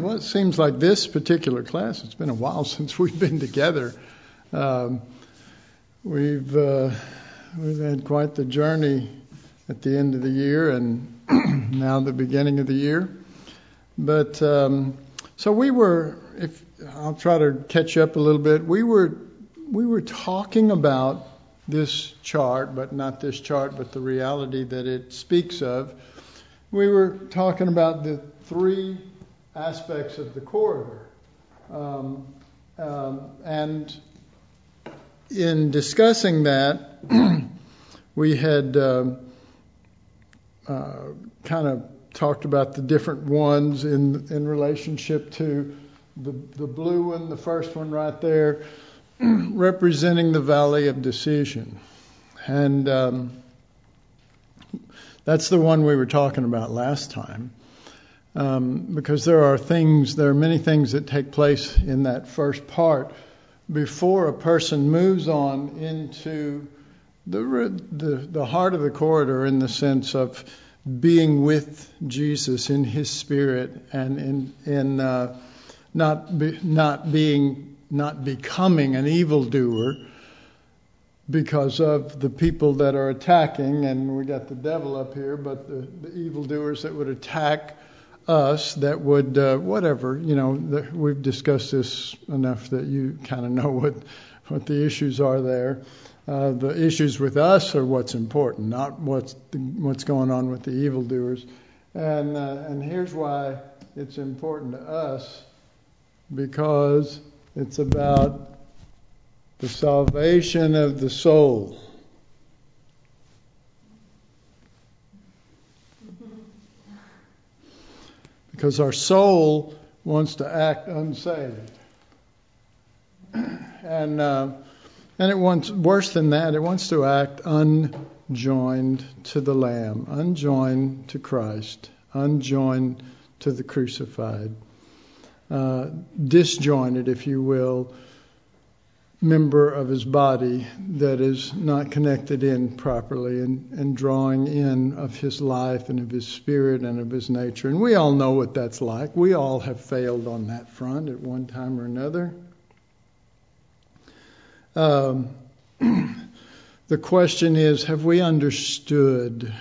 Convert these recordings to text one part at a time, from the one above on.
Well, it seems like this particular class, it's been a while since we've been together. We've had quite the journey at the end of the year and now the beginning of the year. But so we were, I'll try to catch up a little bit. We were talking about this chart, but not this chart, but the reality that it speaks of. We were talking about the three aspects of the corridor. And in discussing that, we had kind of talked about the different ones in relationship to the blue one, the first one right there, representing the valley of decision. And that's the one we were talking about last time. Because there are many things that take place in that first part before a person moves on into the heart of the corridor, in the sense of being with Jesus in His Spirit and in not becoming an evildoer because of the people that are attacking, and we got the devil up here, but the evildoers that would attack us, that would we've discussed this enough that you kind of know what the issues are there. The issues with us are what's important, not what's going on with the evildoers. And here's why it's important to us, because it's about the salvation of the soul. Because our soul wants to act unsaved. And it wants, worse than that, it wants to act unjoined to the Lamb, unjoined to Christ, unjoined to the crucified, disjointed, if you will, member of His body that is not connected in properly and drawing in of His life and of His Spirit and of His nature. And we all know what that's like. We all have failed on that front at one time or another. The question is, have we understood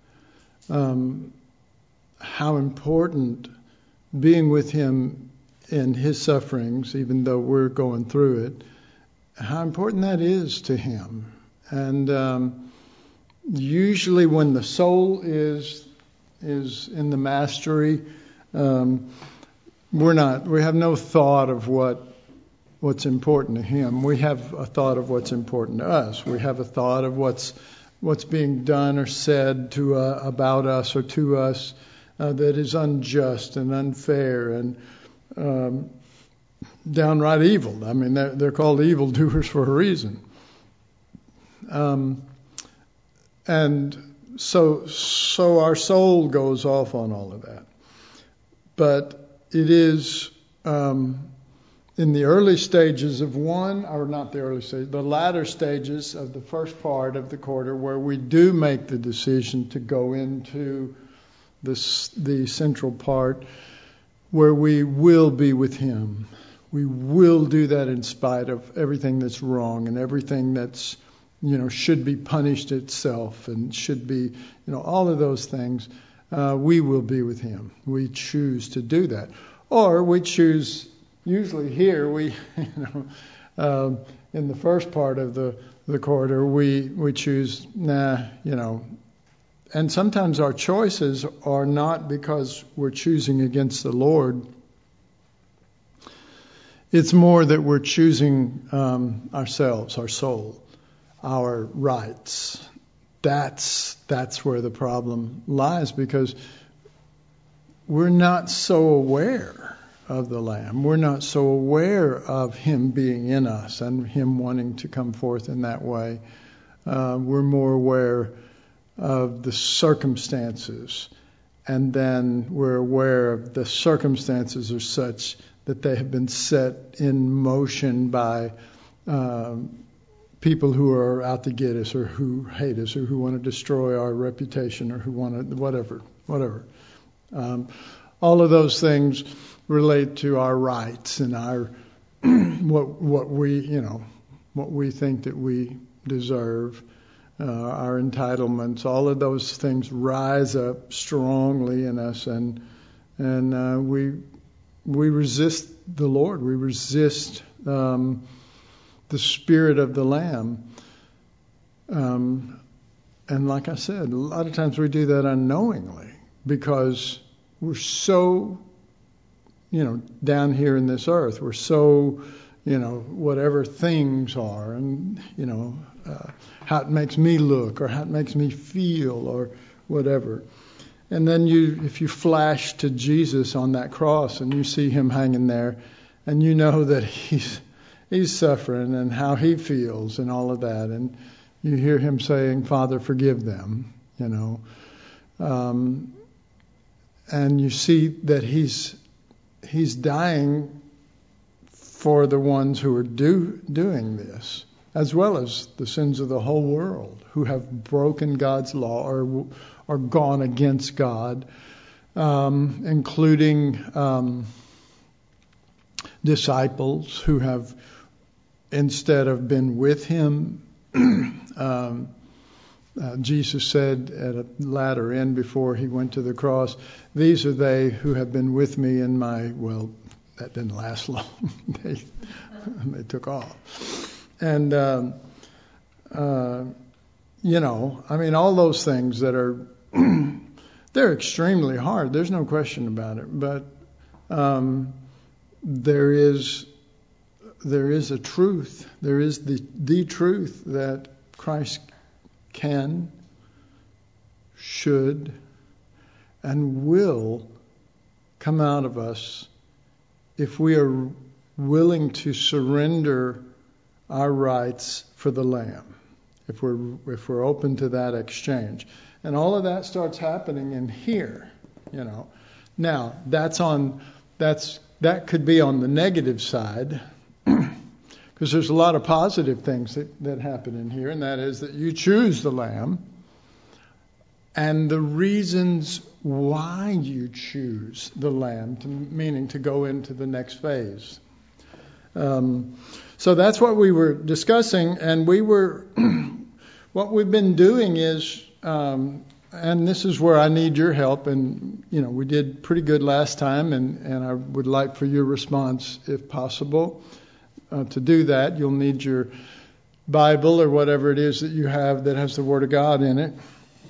how important being with Him in His sufferings, even though we're going through it, how important that is to Him? And usually when the soul is in the mastery, we have no thought of what's important to Him. We have a thought of what's important to us. We have a thought of what's being done or said about us or to us that is unjust and unfair and downright evil. I mean, they're called evildoers for a reason. And so our soul goes off on all of that. But it is in the early stages of the latter stages of the first part of the quarter, where we do make the decision to go into the central part, where we will be with Him. We will do that in spite of everything that's wrong and everything that's, should be punished itself and should be, all of those things. We will be with Him. We choose to do that. Or we choose, usually here, in the first part of the corridor, we choose, and sometimes our choices are not because we're choosing against the Lord. It's more that we're choosing ourselves, our soul, our rights. That's where the problem lies, because we're not so aware of the Lamb. We're not so aware of Him being in us and Him wanting to come forth in that way. We're more aware of the circumstances, and then we're aware of the circumstances are such that they have been set in motion by people who are out to get us, or who hate us, or who want to destroy our reputation, or who want to whatever. All of those things relate to our rights and our what we think that we deserve, our entitlements. All of those things rise up strongly in us, and we resist the Lord. We resist the Spirit of the Lamb. And like I said, a lot of times we do that unknowingly because we're so, down here in this earth. We're so, whatever things are, and, how it makes me look or how it makes me feel or whatever. And then if you flash to Jesus on that cross and you see him hanging there and you know that he's suffering and how he feels and all of that, and you hear him saying, Father, forgive them, and you see that he's dying for the ones who are doing this, as well as the sins of the whole world who have broken God's law or gone against God, including disciples who have, instead of been with him, Jesus said at a latter end before he went to the cross, these are they who have been with me in my, well, that didn't last long. they took off. And, all those things that are, they're extremely hard. There's no question about it. But there is a truth. There is the truth that Christ can, should, and will come out of us if we are willing to surrender our rights for the Lamb, if we're open to that exchange. And all of that starts happening in here, Now, that could be on the negative side, because there's a lot of positive things that happen in here, and that is that you choose the Lamb, and the reasons why you choose the Lamb, meaning to go into the next phase. So that's what we were discussing, and what we've been doing is, and this is where I need your help, and we did pretty good last time, and I would like for your response, if possible. To do that, you'll need your Bible or whatever it is that you have that has the Word of God in it,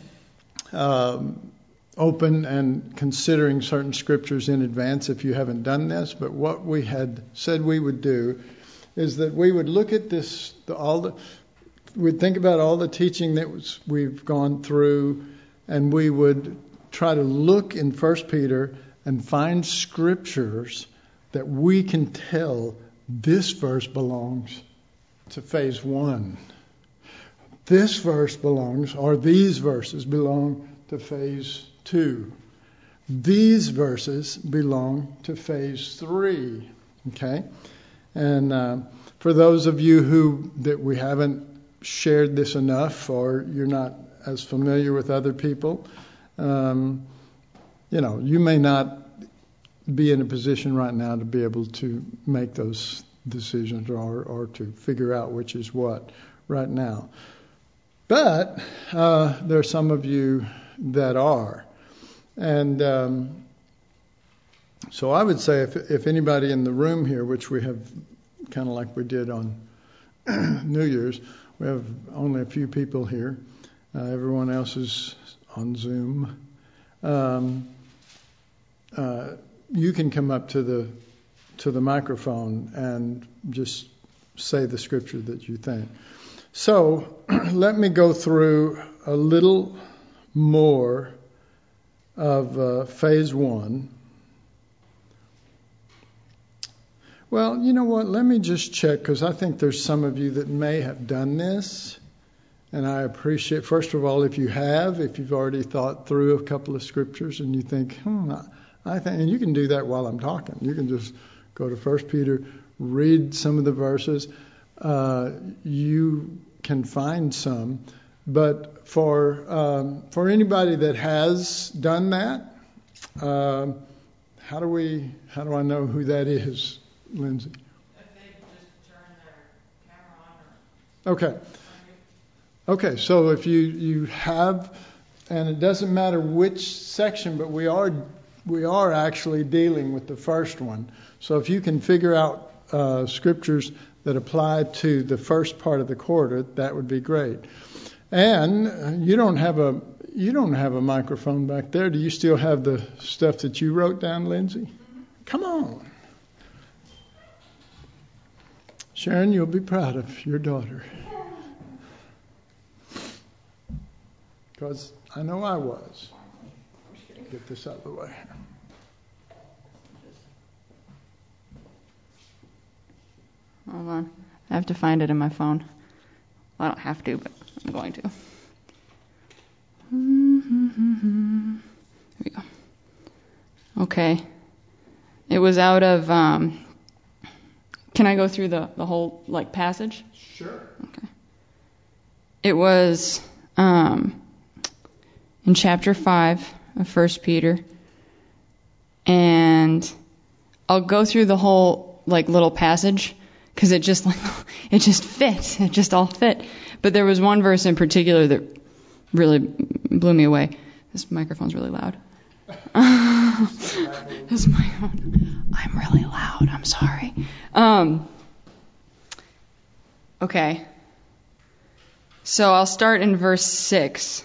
open and considering certain scriptures in advance if you haven't done this. But what we had said we would do is that we would look at this, we'd think about all the teaching that we've gone through, and we would try to look in 1 Peter and find scriptures that we can tell this verse belongs to phase 1. This verse these verses belong to phase 2. These verses belong to phase 3. Okay? And for those of you that we haven't shared this enough, or you're not as familiar with other people, you may not be in a position right now to be able to make those decisions or to figure out which is what right now. But there are some of you that are. And so I would say if anybody in the room here, which we have kind of like we did on New Year's, we have only a few people here. Everyone else is on Zoom. You can come up to the microphone and just say the scripture that you think. So let me go through a little more of phase 1. Well, you know what? Let me just check, because I think there's some of you that may have done this. And I appreciate, first of all, if you've already thought through a couple of scriptures and you think, I think, and you can do that while I'm talking. You can just go to 1 Peter, read some of the verses. You can find some. But for anybody that has done that, How do I know who that is, Lindsay? If they just turn their camera on. Okay. Okay, so if you have, and it doesn't matter which section, but we are actually dealing with the first one. So if you can figure out scriptures that apply to the first part of the quarter, that would be great. And you don't have a microphone back there. Do you still have the stuff that you wrote down, Lindsay? Come on. Sharon, you'll be proud of your daughter. Because I know I was. Get this out of the way. Hold on. I have to find it in my phone. Well, I don't have to, but I'm going to. There we go. Okay. It was out of... can I go through the whole passage? Sure. Okay. It was in chapter 5 of 1 Peter. And I'll go through the whole little passage because it just fit. It just all fit. But there was one verse in particular that really blew me away. This microphone's really loud. This microphone. I'm really loud. I'm sorry. Okay. So I'll start in verse 6.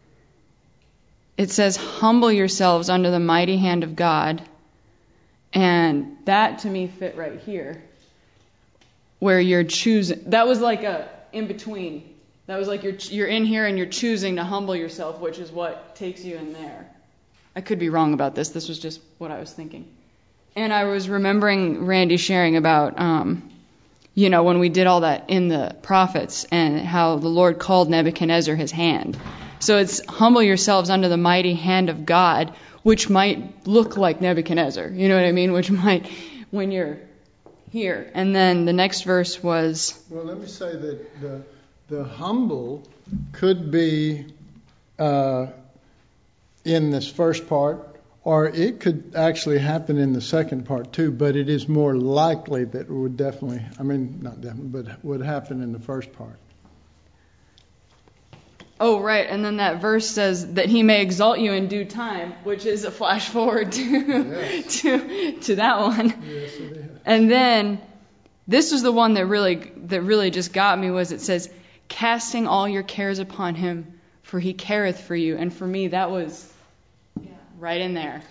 It says, "Humble yourselves under the mighty hand of God." And that to me fit right here. Where you're choosing. That was like a in between. That was like you're in here and you're choosing to humble yourself, which is what takes you in there. I could be wrong about this. This was just what I was thinking. And I was remembering Randy sharing about, when we did all that in the prophets and how the Lord called Nebuchadnezzar his hand. So it's humble yourselves under the mighty hand of God, which might look like Nebuchadnezzar. You know what I mean? Which might, when you're here. And then the next verse was... Well, let me say that the humble could be in this first part, or it could actually happen in the second part too, but it is more likely that it would definitely, not definitely, but would happen in the first part. Oh, right. And then that verse says that he may exalt you in due time, which is a flash forward to Yes. to that one. Yes, it is. And then this was the one that really just got me, was it says, "Casting all your cares upon him, for he careth for you." And for me, that was right in there.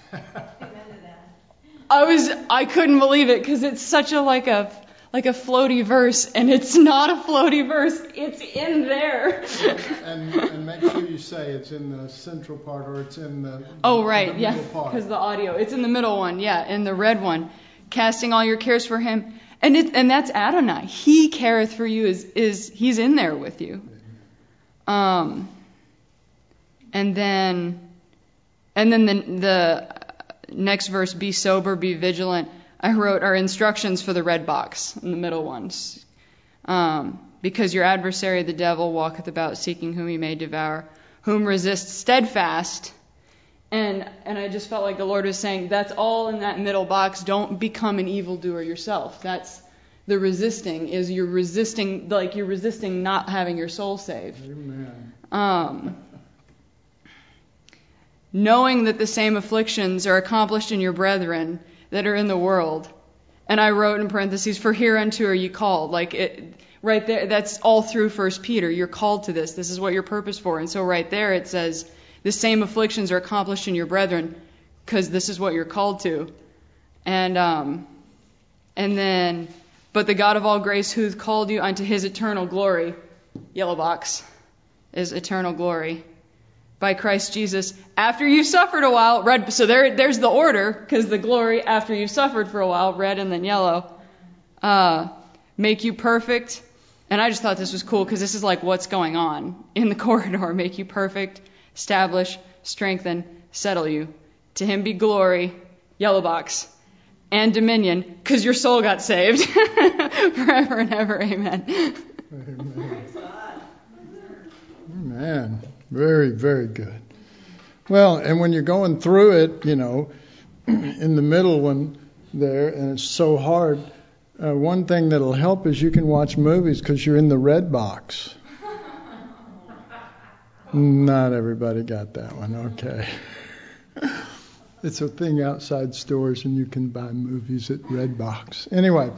I couldn't believe it because it's such a like a floaty verse, and it's not a floaty verse. It's in there. And make sure you say it's in the central part, or it's in the middle part. Because the audio, it's in the middle one, in the red one. Casting all your cares for him, and that's Adonai. He careth for you. He's in there with you. And then the next verse, "Be sober, be vigilant." I wrote our instructions for the red box in the middle ones. "Because your adversary, the devil, walketh about seeking whom he may devour, whom resist steadfast." And I just felt like the Lord was saying, that's all in that middle box. Don't become an evildoer yourself. That's the resisting, is you're resisting not having your soul saved. Amen. Knowing that the same afflictions are accomplished in your brethren that are in the world. And I wrote in parentheses, "For hereunto are ye called." Right there, that's all through 1 Peter. You're called to this. This is what you're purposed for. And so right there it says, the same afflictions are accomplished in your brethren, because this is what you're called to. And then, "But the God of all grace, who hath called you unto his eternal glory," yellow box, is eternal glory, "by Christ Jesus, after you've suffered a while," red. So there's the order, because the glory after you've suffered for a while, red and then yellow, "make you perfect." And I just thought this was cool, because this is like what's going on in the corridor. "Make you perfect, establish, strengthen, settle you. To him be glory," yellow box, "and dominion," because your soul got saved, "forever and ever. Amen." Amen. Amen. Very, very good. Well, and when you're going through it, in the middle one there, and it's so hard. One thing that'll help is you can watch movies because you're in the red box. Not everybody got that one. Okay. It's a thing outside stores, and you can buy movies at Redbox. Anyway,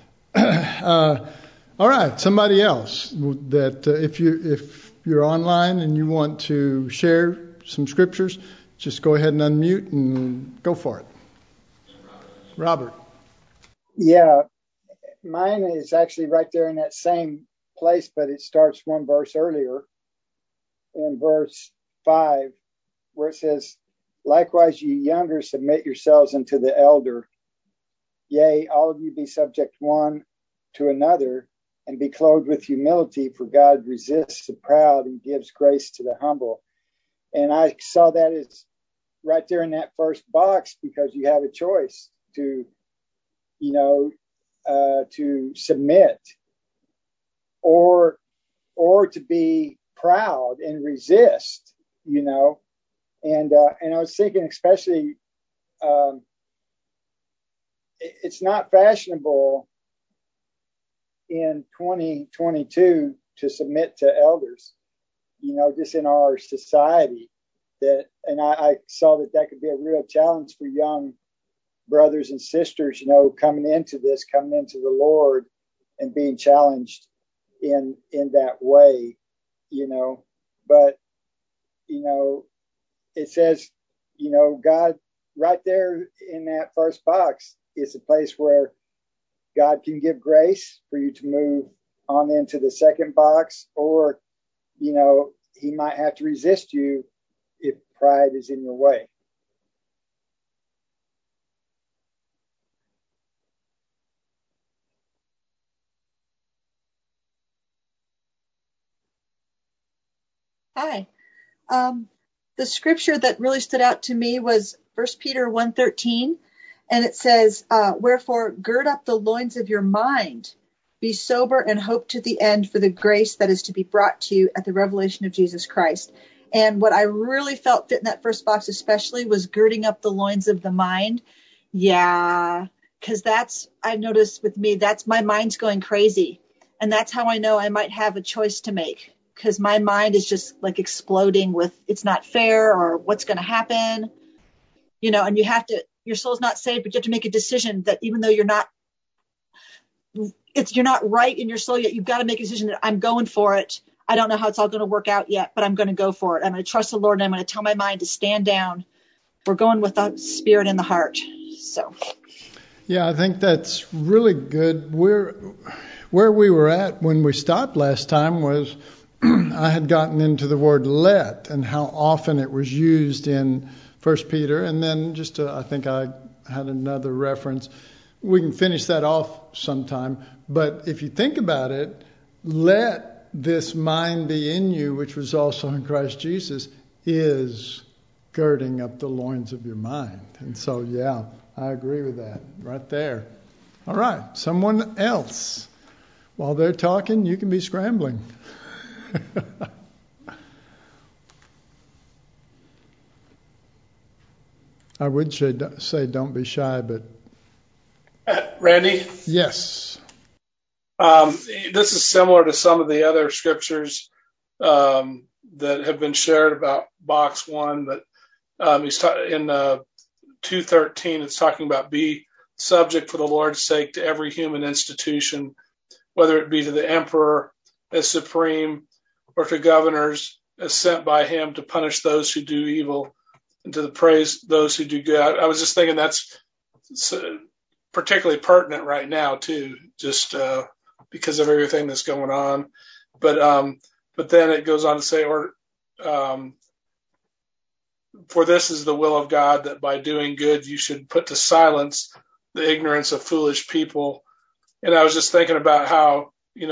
all right. Somebody else that if you're online and you want to share some scriptures, just go ahead and unmute and go for it. Robert. Yeah, mine is actually right there in that same place, but it starts one verse earlier, in verse 5, where it says, "Likewise, ye younger, submit yourselves unto the elder. Yea, all of you be subject one to another, and be clothed with humility, for God resists the proud and gives grace to the humble." And I saw that as right there in that first box, because you have a choice to, to submit or to be proud and resist, And I was thinking, especially, it's not fashionable in 2022 to submit to elders, just in our society. And I saw that could be a real challenge for young brothers and sisters, coming into the Lord and being challenged in that way, But, it says, God right there in that first box is a place where God can give grace for you to move on into the second box, or, he might have to resist you if pride is in your way. Hi. The scripture that really stood out to me was 1 Peter 1:13, and it says, "Wherefore gird up the loins of your mind, be sober and hope to the end for the grace that is to be brought to you at the revelation of Jesus Christ." And what I really felt fit in that first box especially was girding up the loins of the mind. Yeah, because I've noticed with me, that's my mind's going crazy. And that's how I know I might have a choice to make, because my mind is just like exploding with it's not fair or what's going to happen, and your soul's not saved, but you have to make a decision that even though you're not right in your soul yet, you've got to make a decision that I'm going for it. I don't know how it's all going to work out yet, but I'm going to go for it. I'm going to trust the Lord, and I'm going to tell my mind to stand down. We're going with the spirit and the heart. So. Yeah, I think that's really good. Where we were at when we stopped last time was I had gotten into the word let and how often it was used in 1 Peter. And then I think I had another reference. We can finish that off sometime. But if you think about it, let this mind be in you, which was also in Christ Jesus, is girding up the loins of your mind. And so, yeah, I agree with that right there. All right, someone else. While they're talking, you can be scrambling. I would say don't be shy, but... Randy? Yes. This is similar to some of the other scriptures that have been shared about box 1, but he's in 2:13, it's talking about be subject for the Lord's sake to every human institution, whether it be to the emperor as supreme or to governors as sent by him to punish those who do evil and to praise those who do good. I was just thinking that's particularly pertinent right now too, just because of everything that's going on. But then it goes on to say, for this is the will of God, that by doing good you should put to silence the ignorance of foolish people. And I was just thinking about how,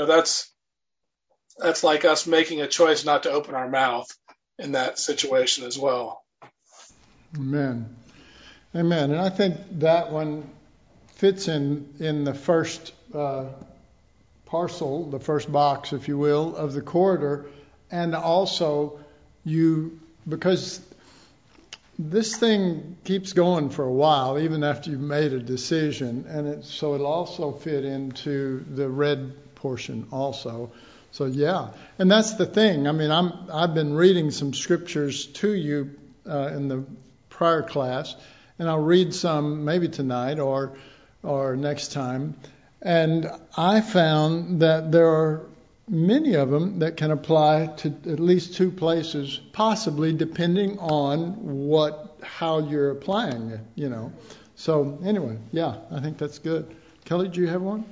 that's like us making a choice not to open our mouth in that situation as well. Amen. Amen. And I think that one fits in the first parcel, the first box, if you will, of the corridor. And also because this thing keeps going for a while, even after you've made a decision, and so it'll also fit into the red portion also. So yeah, and that's the thing. I mean, I've been reading some scriptures to you in the prior class, and I'll read some maybe tonight or next time. And I found that there are many of them that can apply to at least two places, possibly depending on how you're applying it, you know. So anyway, yeah, I think that's good. Kelly, do you have one?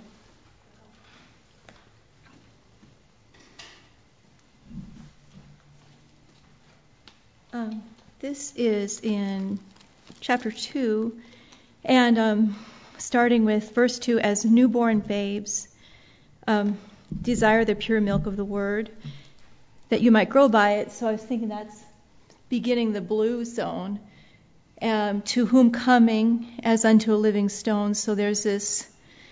This is in chapter 2, and starting with verse 2, as newborn babes, desire the pure milk of the word, that you might grow by it. So I was thinking that's beginning the blue zone, to whom coming as unto a living stone. So there's this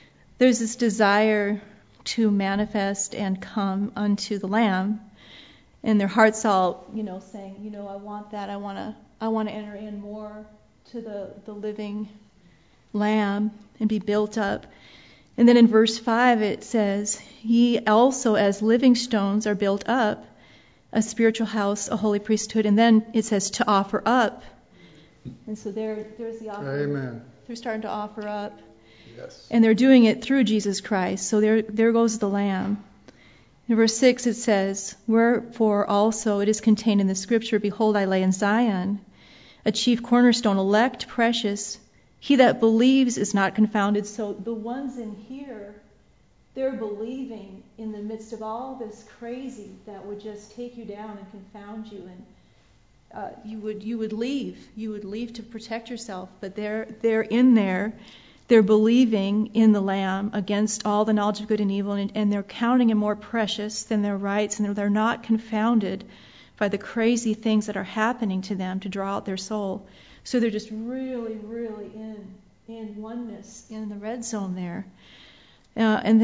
desire to manifest and come unto the Lamb. And their hearts all, saying, I want that. I want to enter in more to the living Lamb and be built up. And then in verse 5 it says, ye also as living stones are built up, a spiritual house, a holy priesthood. And then it says to offer up. And so there's the offer. Amen. They're starting to offer up. Yes. And they're doing it through Jesus Christ. So there goes the Lamb. In verse 6 it says, wherefore also it is contained in the scripture, behold, I lay in Zion a chief cornerstone, elect, precious. He that believes is not confounded. So the ones in here, they're believing in the midst of all this crazy that would just take you down and confound you, and you would leave. You would leave to protect yourself. But they're in there. They're believing in the Lamb against all the knowledge of good and evil, and they're counting him more precious than their rights, and they're not confounded by the crazy things that are happening to them to draw out their soul. So they're just really, really in oneness in the red zone there. And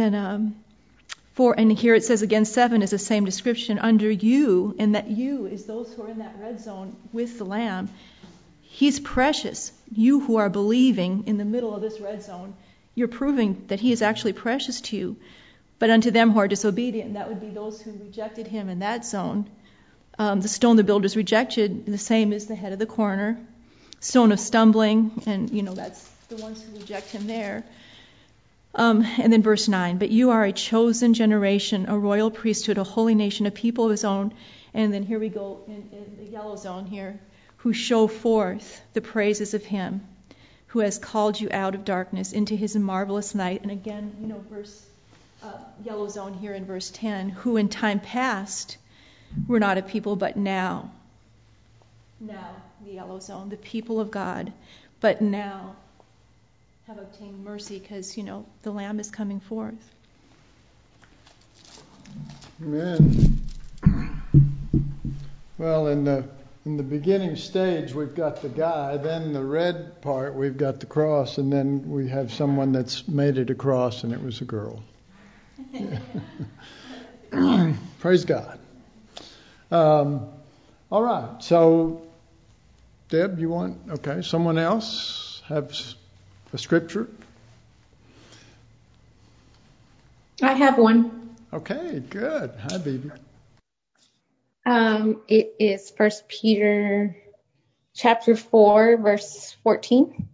here it says again, 7 is the same description under you, and that you is those who are in that red zone with the Lamb. He's precious. You who are believing in the middle of this red zone, you're proving that he is actually precious to you. But unto them who are disobedient, that would be those who rejected him in that zone. The stone the builders rejected, the same as the head of the corner. Stone of stumbling, and that's the ones who reject him there. And then verse 9, but you are a chosen generation, a royal priesthood, a holy nation, a people of his own. And then here we go in the yellow zone here, who show forth the praises of him who has called you out of darkness into his marvelous light. And again, yellow zone here in verse 10, who in time past were not a people, but now, the yellow zone, the people of God, but now have obtained mercy because, the Lamb is coming forth. Amen. Well, in the beginning stage, we've got the guy, then the red part, we've got the cross, and then we have someone that's made it across, and it was a girl. Praise God. All right, so Deb, you want, okay, someone else have a scripture? I have one. Okay, good. Hi, baby. It is 1 Peter chapter 4, verse 14.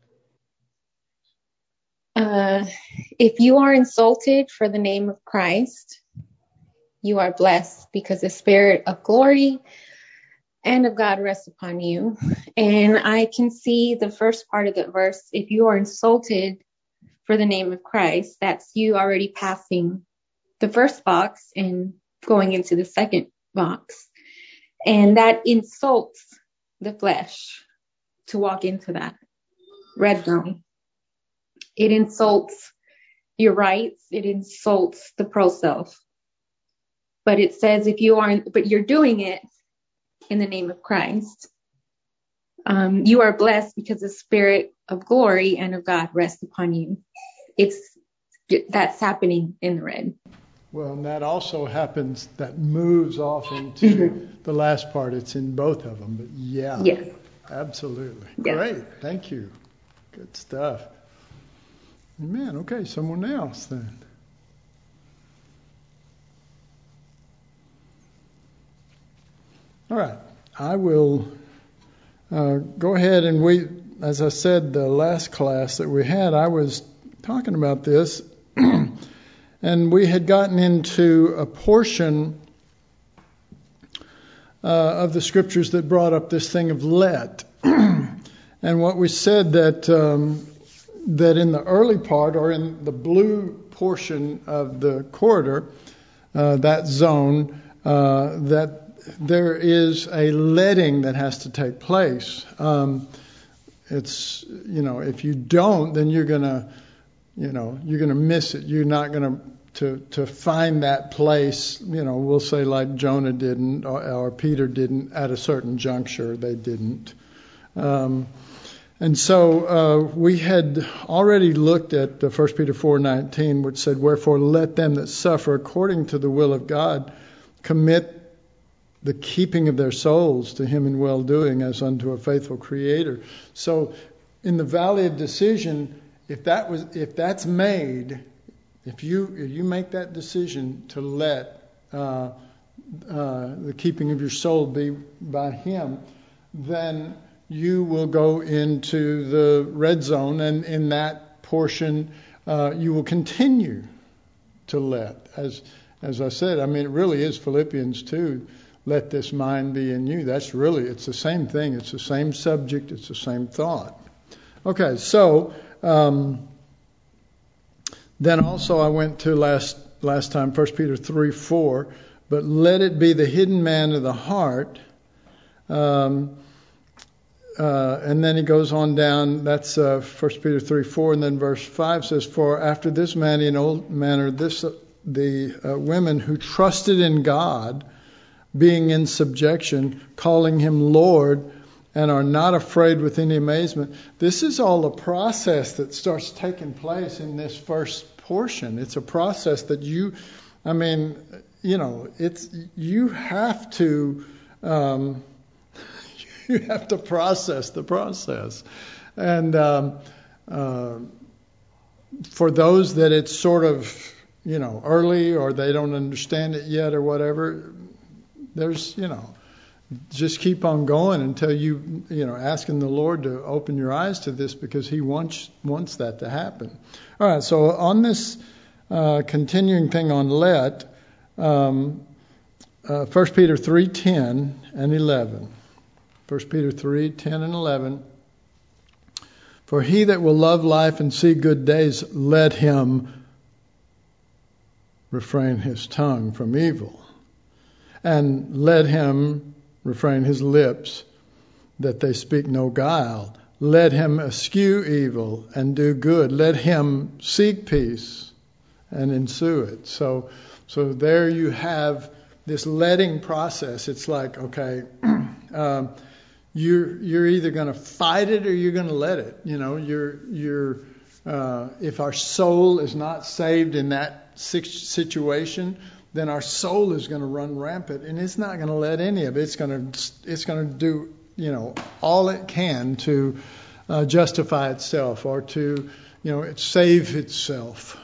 If you are insulted for the name of Christ, you are blessed because the Spirit of glory and of God rests upon you. And I can see the first part of the verse. If you are insulted for the name of Christ, that's you already passing the first box and going into the second box. And that insults the flesh to walk into that red zone. It insults your rights. It insults the pro self. But it says but you're doing it in the name of Christ. You are blessed because the Spirit of glory and of God rests upon you. That's happening in the red. Well, and that also happens, that moves off into the last part. It's in both of them, but yeah. Yes. Absolutely. Yeah. Great. Thank you. Good stuff. Amen. Okay, someone else then. All right. I will go ahead and as I said, the last class that we had, I was talking about this, and we had gotten into a portion of the scriptures that brought up this thing of let. And what we said that in the early part, or in the blue portion of the corridor, that zone, that there is a letting that has to take place. It's, if you don't, then you're gonna miss it. You're not gonna to find that place. We'll say like Jonah didn't, or Peter didn't at a certain juncture. They didn't. And so we had already looked at 1 Peter 4:19, which said, "Wherefore let them that suffer according to the will of God commit the keeping of their souls to Him in well-doing as unto a faithful Creator." So in the valley of decision, if that's made, if you make that decision to let the keeping of your soul be by Him, then you will go into the red zone, and in that portion you will continue to let. As I said, it really is Philippians 2. Let this mind be in you. It's the same thing. It's the same subject. It's the same thought. Okay, so then also I went to last time, 1 Peter 3:4. But let it be the hidden man of the heart. And then he goes on down. That's 1 Peter 3:4, and then verse 5 says, "For after this manner, in old manner, the women who trusted in God, being in subjection, calling Him Lord, and are not afraid with any amazement." This is all a process that starts taking place in this first portion. It's a process that you have to process the process. And for those that it's sort of, early, or they don't understand it yet or whatever, there's, just keep on going until asking the Lord to open your eyes to this, because He wants that to happen. All right, so on this continuing thing on let, 1 Peter 3:10 and 11. 1 Peter 3:10 and 11. "For he that will love life and see good days, let him refrain his tongue from evil, and let him refrain his lips, that they speak no guile. Let him eschew evil and do good. Let him seek peace and ensue it." So there you have this letting process. It's like, okay, you're either going to fight it or you're going to let it. If our soul is not saved in that situation, then our soul is going to run rampant, and it's not going to let any of it. It's going to do all it can to justify itself, or to save itself.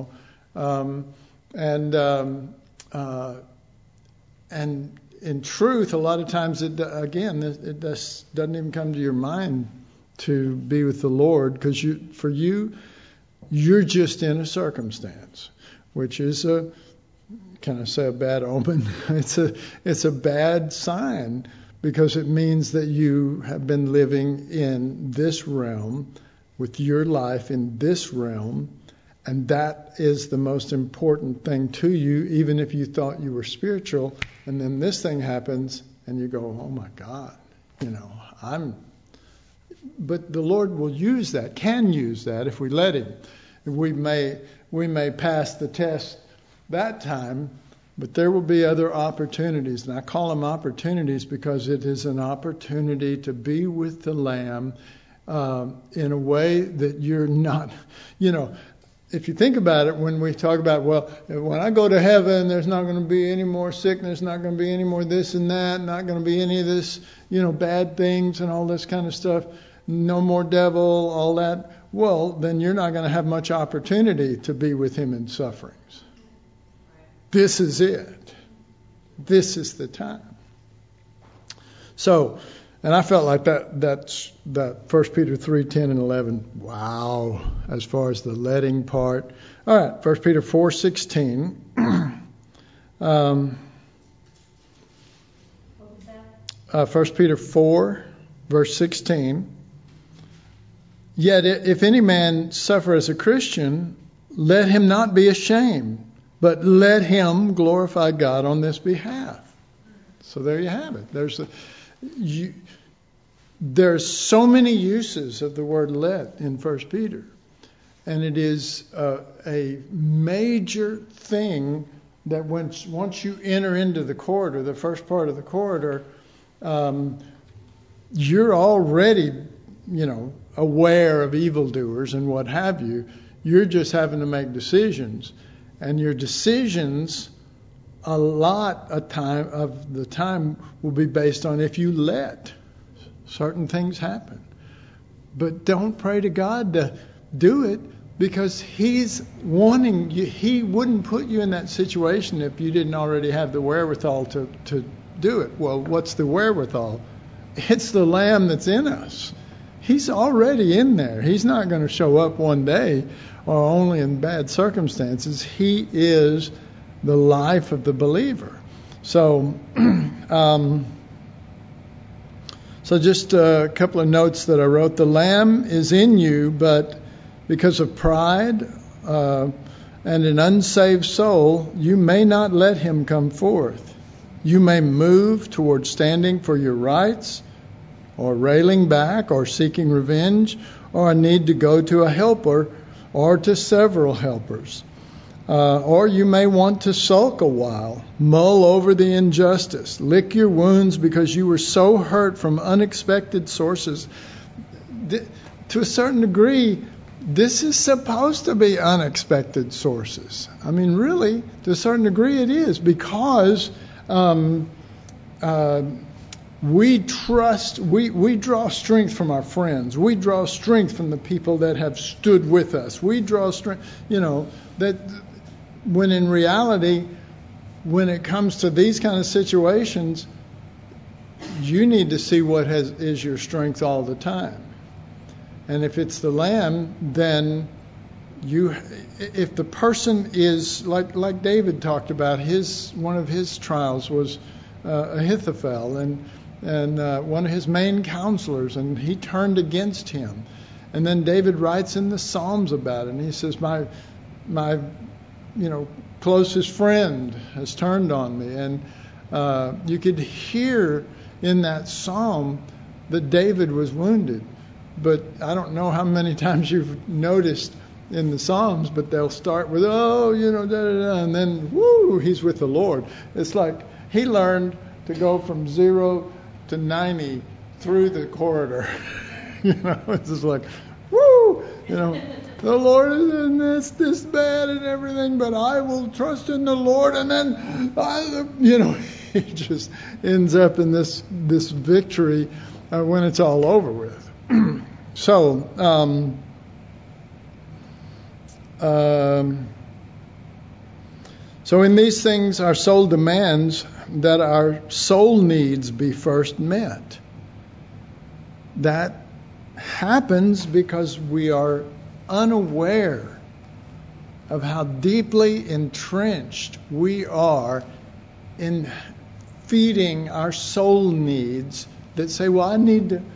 And in truth, a lot of times it doesn't even come to your mind to be with the Lord, because you're just in a circumstance, which is can I say a bad omen? It's a bad sign, because it means that you have been living in this realm with your life in this realm, and that is the most important thing to you, even if you thought you were spiritual, and then this thing happens and you go, oh my God, but the Lord will can use that if we let Him. We may pass the test that time, but there will be other opportunities. And I call them opportunities because it is an opportunity to be with the Lamb in a way that you're not, if you think about it, when we talk about, well, when I go to heaven, there's not going to be any more sickness, not going to be any more this and that, not going to be any of this, bad things and all this kind of stuff, no more devil, all that. Well, then you're not going to have much opportunity to be with him in sufferings. This is it. This is the time. So, and I felt like that 1 Peter 3, 10 and 11, wow, as far as the letting part. All right, 1 Peter 4, 16. 1 Peter 4, verse 16. Yet if any man suffer as a Christian, let him not be ashamed, but let him glorify God on this behalf. So there you have it. There's so many uses of the word let in 1 Peter. And it is a major thing that once you enter into the corridor, the first part of the corridor, you're already, aware of evildoers and what have you. You're just having to make decisions. And your decisions, a lot of the time will be based on if you let certain things happen. But don't pray to God to do it, because he's wanting you. He wouldn't put you in that situation if you didn't already have the wherewithal to do it. Well, what's the wherewithal? It's the Lamb that's in us. He's already in there. He's not going to show up one day or only in bad circumstances. He is the life of the believer. So, so just a couple of notes that I wrote. The Lamb is in you, but because of pride and an unsaved soul, you may not let him come forth. You may move towards standing for your rights, or railing back, or seeking revenge, or a need to go to a helper, or to several helpers. Or you may want to sulk a while, mull over the injustice, lick your wounds because you were so hurt from unexpected sources. To a certain degree, this is supposed to be unexpected sources. I mean, really, to a certain degree it is, because we draw strength from our friends. We draw strength from the people that have stood with us. We draw strength, that when in reality, when it comes to these kind of situations, you need to see what is your strength all the time. And if it's the Lamb, then if the person is like David talked about, one of his trials was Ahithophel, and one of his main counselors, and he turned against him. And then David writes in the Psalms about it, and he says, my closest friend has turned on me. And you could hear in that psalm that David was wounded. But I don't know how many times you've noticed in the Psalms, but they'll start with, and then, he's with the Lord. It's like he learned to go from 0 to 90 through the corridor. It's just like, the Lord is in this bad and everything, but I will trust in the Lord. And then, he just ends up in this victory when it's all over with. So in these things, our soul demands that our soul needs be first met. That happens because we are unaware of how deeply entrenched we are in feeding our soul needs that say, well, I need to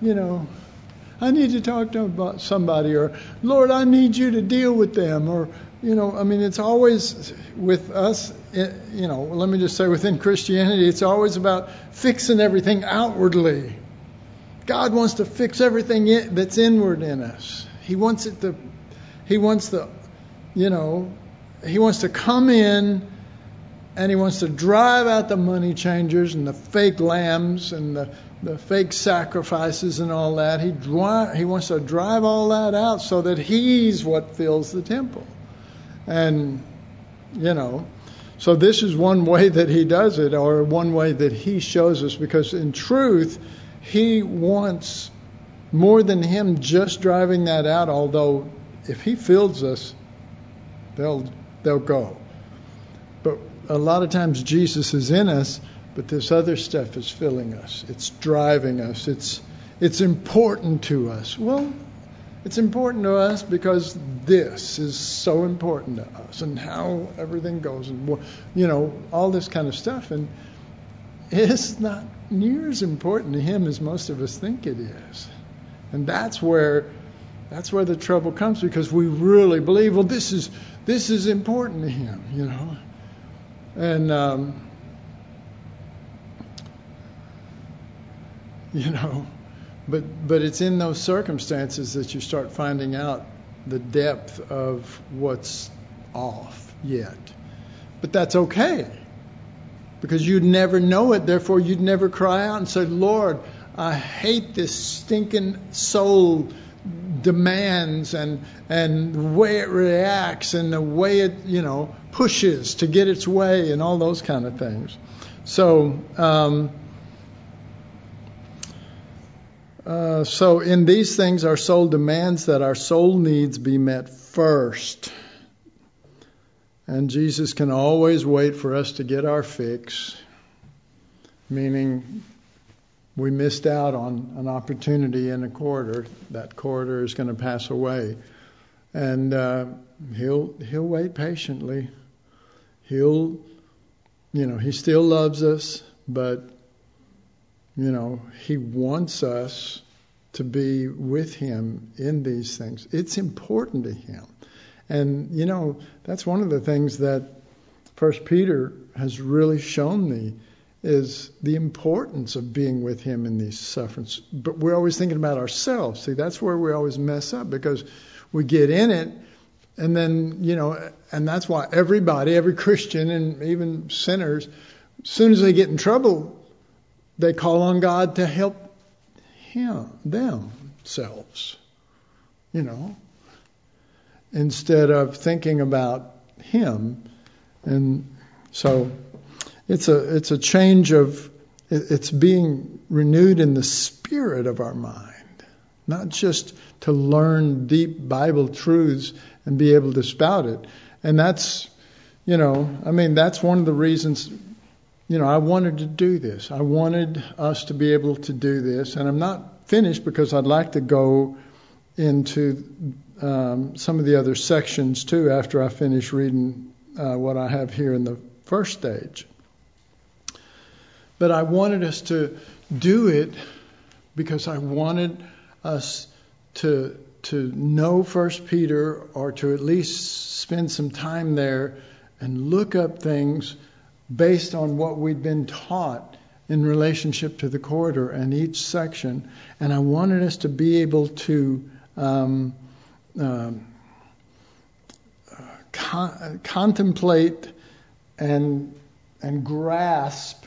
talk to somebody, or Lord, I need you to deal with them, or it's always with us, let me just say within Christianity, it's always about fixing everything outwardly. God wants to fix everything that's inward in us. He wants to come in, and he wants to drive out the money changers and the fake lambs and the the fake sacrifices and all that. He wants to drive all that out so that he's what fills the temple. And, so this is one way that he does it, or one way that he shows us, because in truth, he wants more than him just driving that out, although if he fills us, they'll go. But a lot of times Jesus is in us, but this other stuff is filling us. It's driving us. It's important to us. Well, it's important to us because this is so important to us, and how everything goes, and all this kind of stuff. And it's not near as important to him as most of us think it is. And that's where the trouble comes, because we really believe, well, this is important to him, And but it's in those circumstances that you start finding out the depth of what's off yet. But that's okay, because you'd never know it. Therefore, you'd never cry out and say, Lord, I hate this stinking soul demands and the way it reacts and the way it, pushes to get its way and all those kind of things. So in these things, our soul demands that our soul needs be met first. And Jesus can always wait for us to get our fix, meaning we missed out on an opportunity in a corridor. That corridor is going to pass away. And he'll wait patiently. He still loves us, but he wants us to be with him in these things. It's important to him. And, that's one of the things that 1 Peter has really shown me, is the importance of being with him in these sufferings. But we're always thinking about ourselves. See, that's where we always mess up, because we get in it, and then, and that's why every Christian and even sinners, as soon as they get in trouble, they call on God to help themselves, instead of thinking about him. And so it's a change it's being renewed in the spirit of our mind, not just to learn deep Bible truths and be able to spout it. And that's, that's one of the reasons, I wanted to do this. I wanted us to be able to do this. And I'm not finished, because I'd like to go into some of the other sections too after I finish reading what I have here in the first stage. But I wanted us to do it because I wanted us to know 1 Peter, or to at least spend some time there and look up things based on what we'd been taught in relationship to the corridor and each section. And I wanted us to be able to contemplate and grasp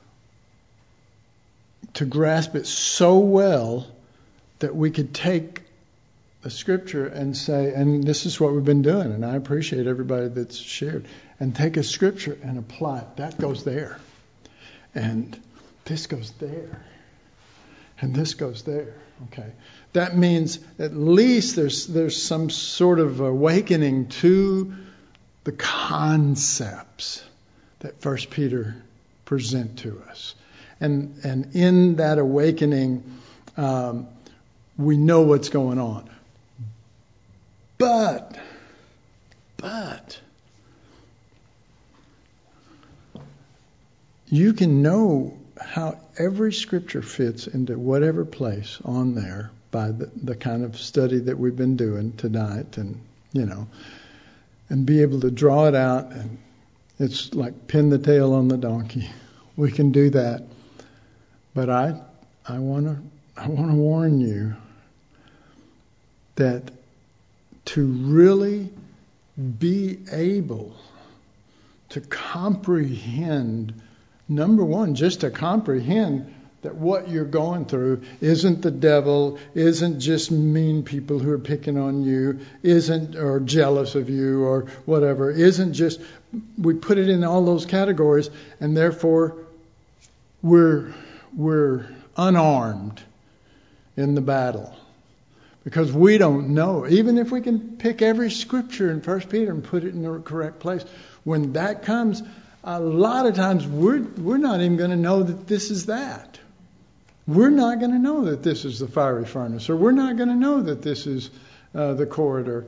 it so well that we could take a scripture and say, and this is what we've been doing, and I appreciate everybody that's shared, and take a scripture and apply it. That goes there, and this goes there, and this goes there. Okay, that means at least there's some sort of awakening to the concepts that 1 Peter present to us, and in that awakening, we know what's going on. But you can know how every scripture fits into whatever place on there by the kind of study that we've been doing tonight, and and be able to draw it out, and it's like pin the tail on the donkey. We can do that. But I want to warn you that to really be able to comprehend, number one, just to comprehend That what you're going through isn't the devil, isn't just mean people who are picking on you, isn't or jealous of you or whatever, isn't just, we put it in all those categories, and therefore we're unarmed in the battle. Because we don't know, even if we can pick every scripture in 1 Peter and put it in the correct place, when that comes, a lot of times we're not even going to know that this is that. We're not going to know that this is the fiery furnace, or we're not going to know that this is the corridor,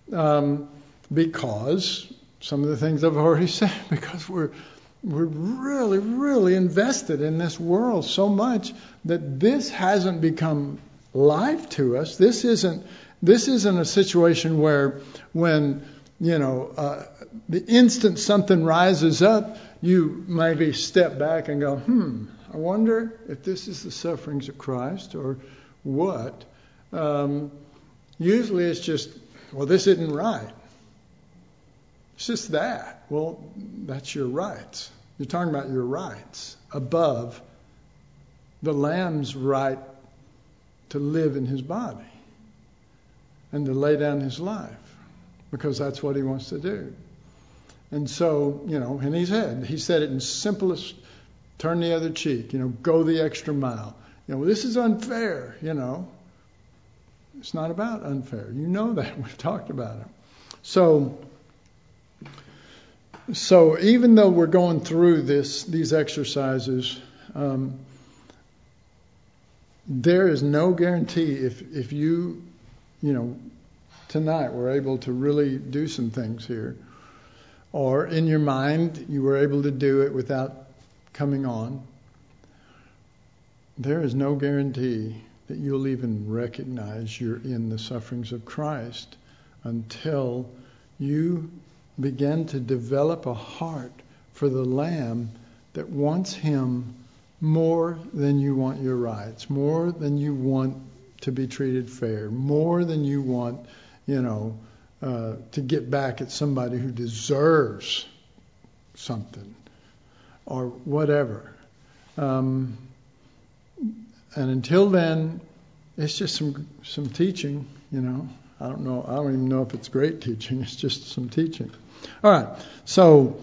because some of the things I've already said, because we're really, really invested in this world so much that this hasn't become life to us. This isn't a situation where when the instant something rises up, you maybe step back and go, I wonder if this is the sufferings of Christ or what. Usually it's just, this isn't right. It's just that. Well, that's your rights. You're talking about your rights above the Lamb's right to live in his body and to lay down his life, because that's what he wants to do. And so, and he said it in simplest, turn the other cheek, go the extra mile. This is unfair, It's not about unfair. That. We've talked about it. So even though we're going through these exercises, there is no guarantee if you tonight were able to really do some things here, or in your mind you were able to do it without coming on, there is no guarantee that you'll even recognize you're in the sufferings of Christ until you begin to develop a heart for the Lamb that wants him more than you want your rights, more than you want to be treated fair, more than you want, to get back at somebody who deserves something or whatever. And until then, it's just some teaching, I don't know. I don't even know if it's great teaching. It's just some teaching. All right. So,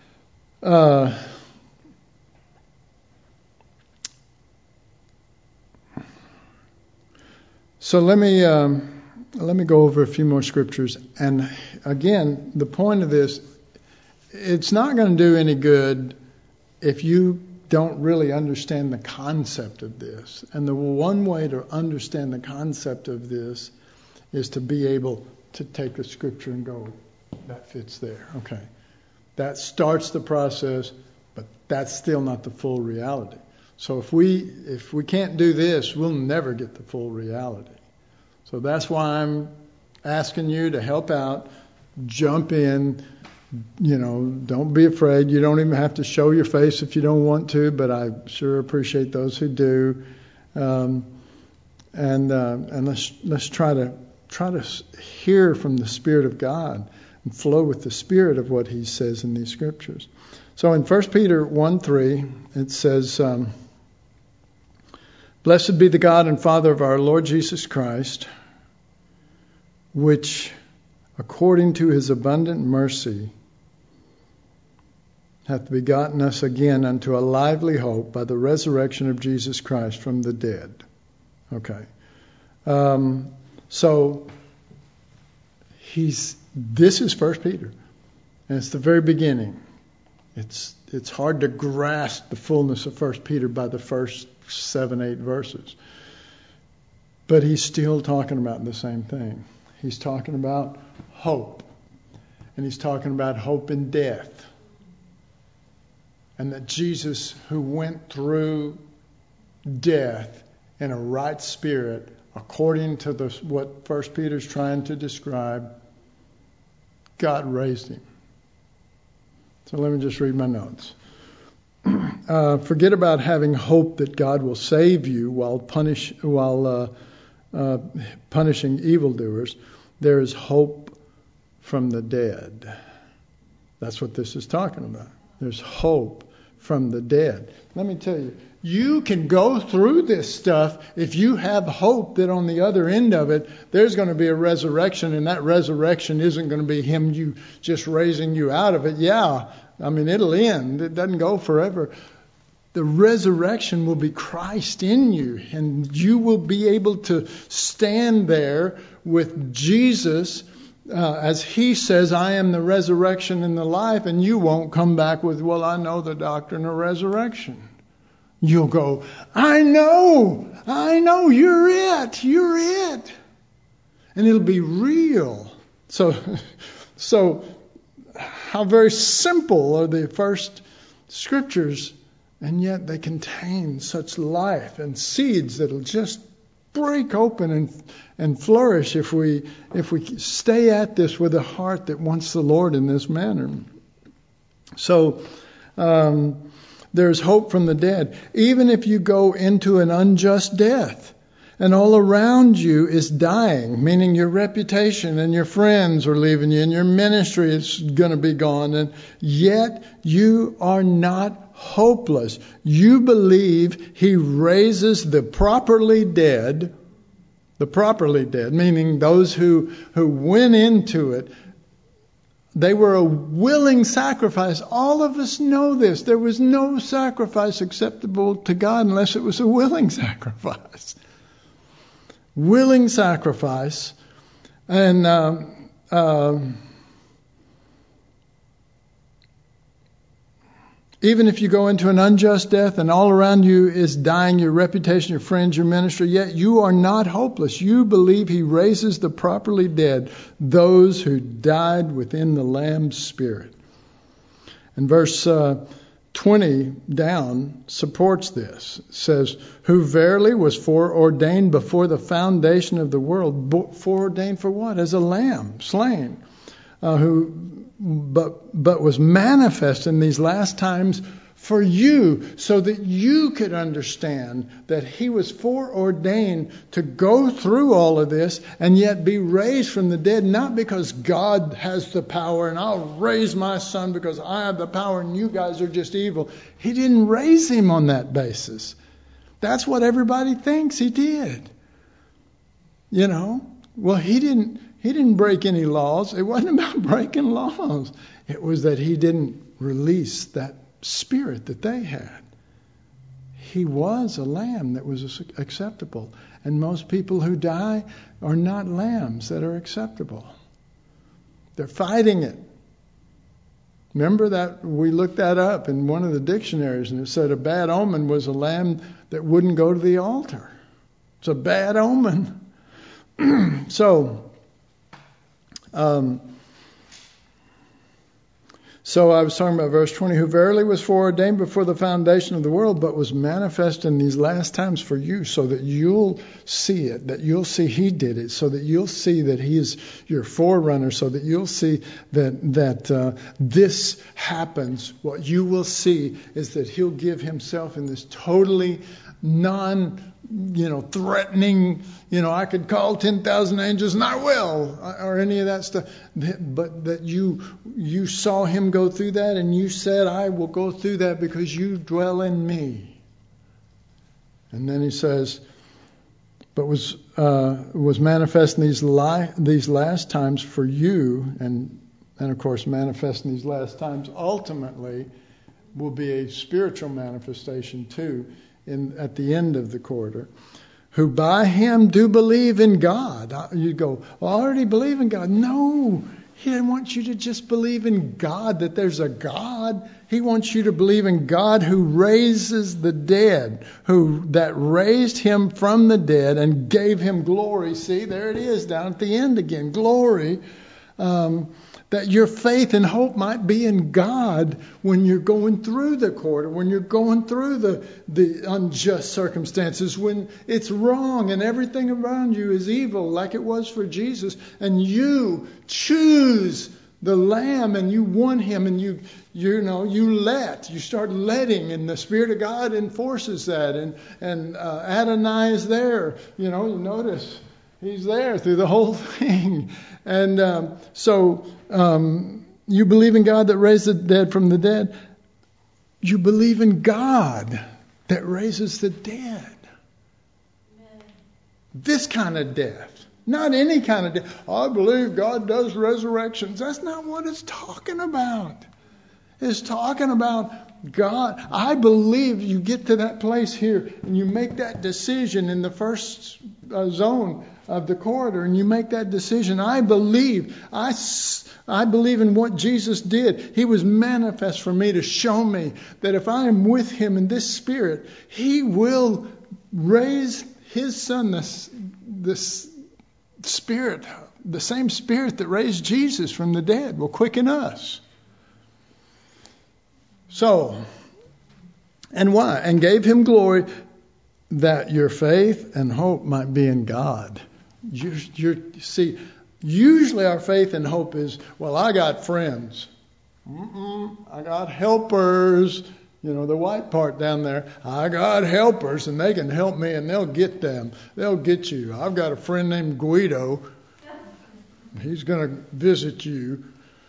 let me go over a few more scriptures. And again, the point of this, it's not going to do any good if you don't really understand the concept of this. And the one way to understand the concept of this is to be able to take the scripture and go, that fits there. Okay. That starts the process, but that's still not the full reality. So if we can't do this, we'll never get the full reality. So that's why I'm asking you to help out, jump in, don't be afraid. You don't even have to show your face if you don't want to, but I sure appreciate those who do. And let's try to hear from the Spirit of God and flow with the Spirit of what He says in these scriptures. So in 1 Peter 1:3, it says, "Blessed be the God and Father of our Lord Jesus Christ, which, according to His abundant mercy, hath begotten us again unto a lively hope by the resurrection of Jesus Christ from the dead." Okay. So this is 1 Peter, and it's the very beginning. It's hard to grasp the fullness of 1 Peter by the first 7-8 verses. But he's still talking about the same thing. He's talking about hope. And he's talking about hope in death. And that Jesus, who went through death in a right spirit, according to what 1 Peter's trying to describe, God raised him. So let me just read my notes. Forget about having hope that God will save you while punishing evildoers. There is hope from the dead. That's what this is talking about. There's hope from the dead. Let me tell you, you can go through this stuff if you have hope that on the other end of it, there's going to be a resurrection, and that resurrection isn't going to be him just raising you out of it. Yeah, I mean, it'll end. It doesn't go forever. The resurrection will be Christ in you, and you will be able to stand there with Jesus as he says, I am the resurrection and the life, and you won't come back with, well, I know the doctrine of resurrection. You'll go, I know, you're it. And it'll be real. So how very simple are the first scriptures, and yet they contain such life and seeds that'll just break open and flourish if we stay at this with a heart that wants the Lord in this manner. So there's hope from the dead. Even if you go into an unjust death and all around you is dying, meaning your reputation and your friends are leaving you and your ministry is going to be gone, and yet you are not hopeless. You believe he raises the properly dead, meaning those who went into it. They were a willing sacrifice. All of us know this. There was no sacrifice acceptable to God unless it was a willing sacrifice. Willing sacrifice. And even if you go into an unjust death and all around you is dying, your reputation, your friends, your ministry, yet you are not hopeless. You believe he raises the properly dead, those who died within the Lamb's Spirit. And verse 20 down supports this. It says, who verily was foreordained before the foundation of the world. Foreordained for what? As a lamb slain. But was manifest in these last times for you, so that you could understand that he was foreordained to go through all of this and yet be raised from the dead, not because God has the power and I'll raise my son because I have the power and you guys are just evil. He didn't raise him on that basis. That's what everybody thinks he did. You know, well, he didn't break any laws. It wasn't about breaking laws. It was that he didn't release that spirit that they had. He was a lamb that was acceptable. And most people who die are not lambs that are acceptable. They're fighting it. Remember that we looked that up in one of the dictionaries, and it said a bad omen was a lamb that wouldn't go to the altar. It's a bad omen. So I was talking about verse 20, who verily was foreordained before the foundation of the world, but was manifest in these last times for you, so that you'll see it, that you'll see he did it, so that you'll see that he is your forerunner, so that you'll see that this happens. What you will see is that he'll give himself in this totally threatening, I could call 10,000 angels and I will, or any of that stuff. But that you saw him go through that, and you said, I will go through that because you dwell in me. And then he says, but was manifest in these last times for you, and of course manifest in these last times ultimately will be a spiritual manifestation too. At the end of the quarter, who by him do believe in God. You go, well, I already believe in God. No, he didn't want you to just believe in God, that there's a God. He wants you to believe in God who raises the dead, that raised him from the dead and gave him glory. See, there it is down at the end again, glory. That your faith and hope might be in God when you're going through the quarter, when you're going through the unjust circumstances, when it's wrong and everything around you is evil, like it was for Jesus, and you choose the Lamb and you want him, and you start letting, and the Spirit of God enforces that, and Adonai is there. You notice he's there through the whole thing. And you believe in God that raised the dead from the dead, You believe in God that raises the dead. Amen. This kind of death. Not any kind of death. I believe God does resurrections. That's not what it's talking about. It's talking about God. I believe you get to that place here and you make that decision in the first zone of the corridor and you make that decision. I believe in what Jesus did. He was manifest for me to show me that if I am with him in this spirit, he will raise his son, this spirit, the same spirit that raised Jesus from the dead will quicken us. So, and why? And gave him glory that your faith and hope might be in God. You see, usually our faith and hope is, well, I got friends. I got helpers. You know, the white part down there. I got helpers and they can help me and they'll get them. They'll get you. I've got a friend named Guido. He's going to visit you.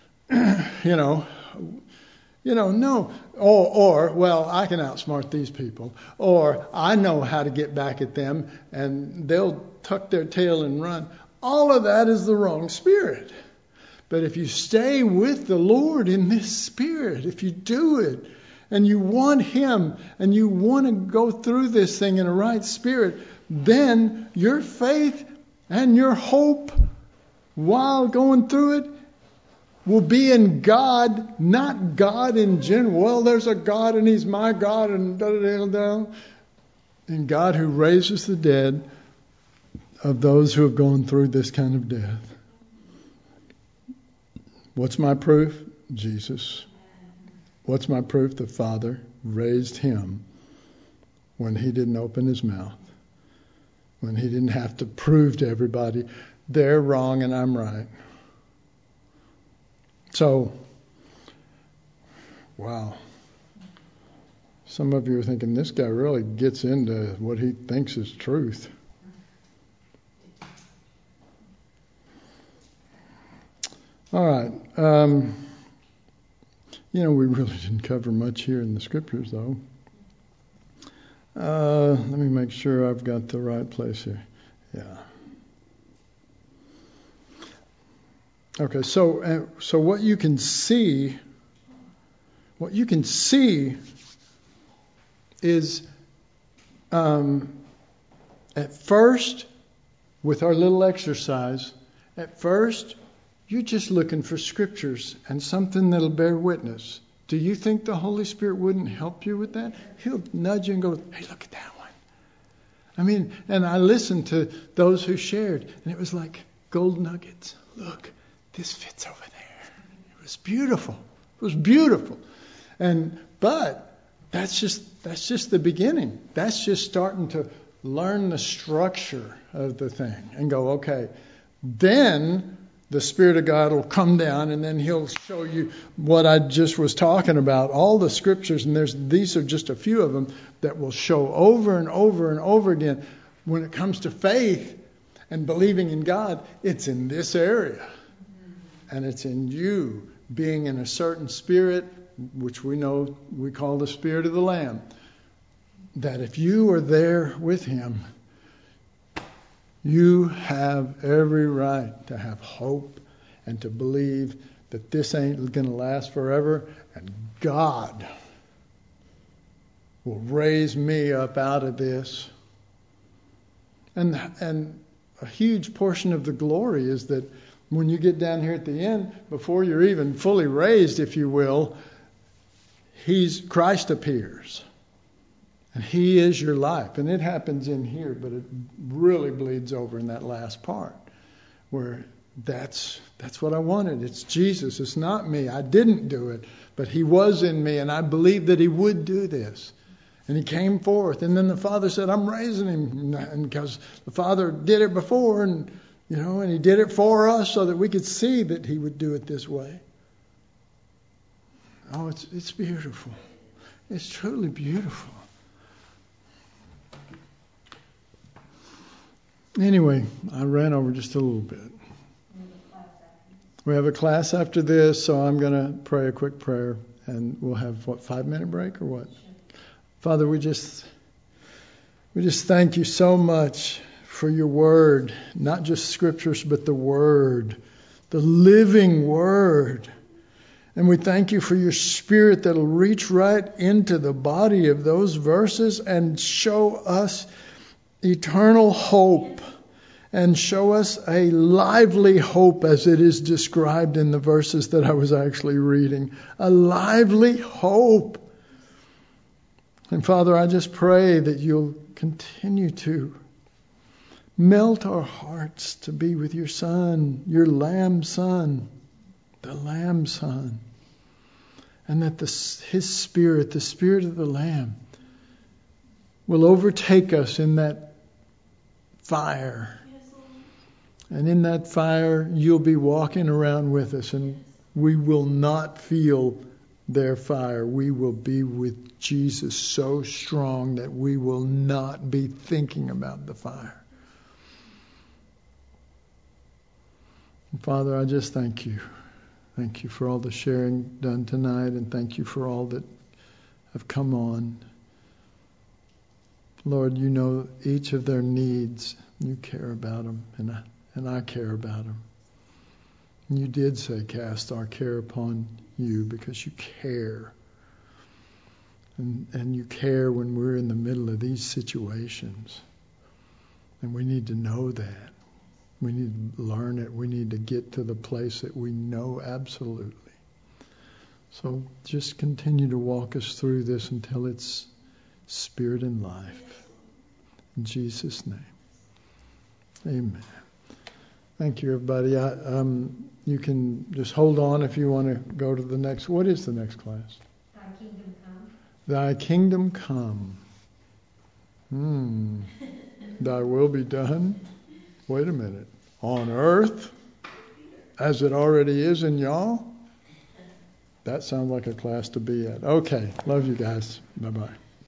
No. Or, well, I can outsmart these people. Or, I know how to get back at them and they'll tuck their tail and run. All of that is the wrong spirit. But if you stay with the Lord in this spirit, if you do it, and you want him, and you want to go through this thing in a right spirit, then your faith and your hope while going through it will be in God, not God in general. Well, there's a God and he's my God and da-da-da-da. And God who raises the dead of those who have gone through this kind of death. What's my proof? Jesus. What's my proof? The Father raised him when he didn't open his mouth. When he didn't have to prove to everybody, they're wrong and I'm right. So, wow. Some of you are thinking, this guy really gets into what he thinks is truth. All right. We really didn't cover much here in the scriptures, though. Let me make sure I've got the right place here. Yeah. Okay, so what you can see is at first, with our little exercise, at first you're just looking for scriptures and something that'll bear witness. Do you think the Holy Spirit wouldn't help you with that? He'll nudge you and go, hey, look at that one. I mean, and I listened to those who shared, and it was like gold nuggets. Look, this fits over there. It was beautiful. It was beautiful. But that's just the beginning. That's just starting to learn the structure of the thing and go, okay, then the Spirit of God will come down and then he'll show you what I just was talking about. All the scriptures, and these are just a few of them that will show over and over and over again. When it comes to faith and believing in God, it's in this area. And it's in you being in a certain spirit, which we know we call the Spirit of the Lamb. That if you are there with him, you have every right to have hope and to believe that this ain't going to last forever, and God will raise me up out of this. And a huge portion of the glory is that when you get down here at the end, before you're even fully raised, if you will, Christ appears. And he is your life. And it happens in here, but it really bleeds over in that last part where that's what I wanted. It's Jesus. It's not me. I didn't do it, but he was in me, and I believed that he would do this. And he came forth. And then the Father said, I'm raising him. And because the Father did it before, and he did it for us so that we could see that he would do it this way. Oh, it's beautiful. It's truly beautiful. Anyway, I ran over just a little bit. We have a class after this, so I'm going to pray a quick prayer, and we'll have, 5-minute break or what? Father, we just thank you so much for your word, not just scriptures, but the word, the living word. And we thank you for your Spirit that'll reach right into the body of those verses and show us eternal hope and show us a lively hope as it is described in the verses that I was actually reading. A lively hope. And Father, I just pray that you'll continue to melt our hearts to be with your Son, your Lamb Son, the Lamb Son. And that his Spirit, the Spirit of the Lamb, will overtake us in that fire. And in that fire, you'll be walking around with us, and we will not feel their fire. We will be with Jesus so strong that we will not be thinking about the fire. And Father, I just thank you. Thank you for all the sharing done tonight, and thank you for all that have come on. Lord, you know each of their needs. You care about them, and I care about them. And you did say, cast our care upon you, because you care. And you care when we're in the middle of these situations. And we need to know that. We need to learn it. We need to get to the place that we know absolutely. So just continue to walk us through this until it's spirit and life. In Jesus' name. Amen. Thank you, everybody. You can just hold on if you want to go to the next. What is the next class? Thy kingdom come. Thy kingdom come. Thy will be done. Wait a minute. On earth, as it already is in y'all? That sounds like a class to be at. Okay. Love you guys. Bye-bye.